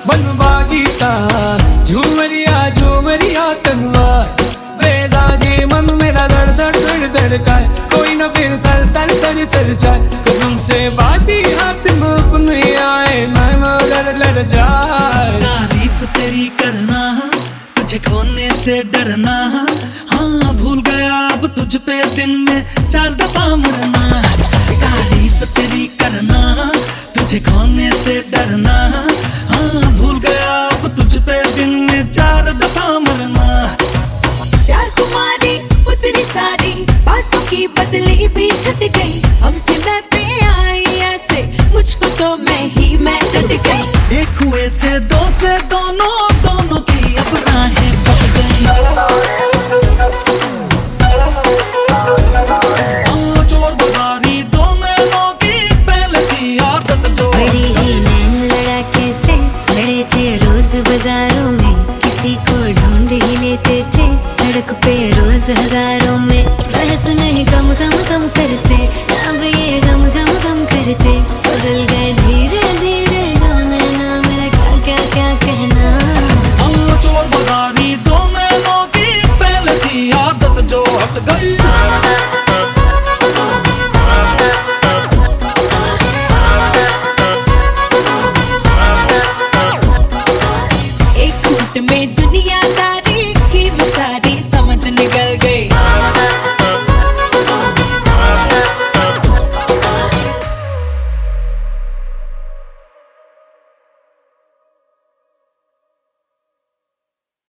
बनबागी सा झूमरिया तनवार बेदागे मन मेरा धड़ धड़ धड़ धड़काए कोई ना फिर सर सर सर सर जाए कसम से बाजी हाथ में अपने आए मैं लड़ जाए। तारीफ तेरी करना तुझे खोने से डरना हाँ भूल गया अब तुझ पे दिन में 4 दफा मरना। तारीफ तेरी करना तुझे खोने से डरना हाँ भूल गया अब तुझ पे दिन में 4 दफा मरना। प्यार कुमारी उतरी सारी बातों की बदली भी छट गई हमसे मैं पे आई ऐसे मुझको तो मैं कट गई। एक हुए थे 2 से दोनों की अब राहें कट गई। चोर बाजारी 2 नैनों की पहले की आदत जो बड़ी ही नैन लड़ाके से लड़े थे रोज बाजारों में किसी को ढूंढ ही लेते थे सड़क पे रोज हजारों में बहस नहीं कम करते अब ये गम करते बदल गए धीरे धीरे दोनों ना मेरा क्या कहना। चोर बाजारी 2 नैनों की पहले की आदत जो हट गई। एक घूंट में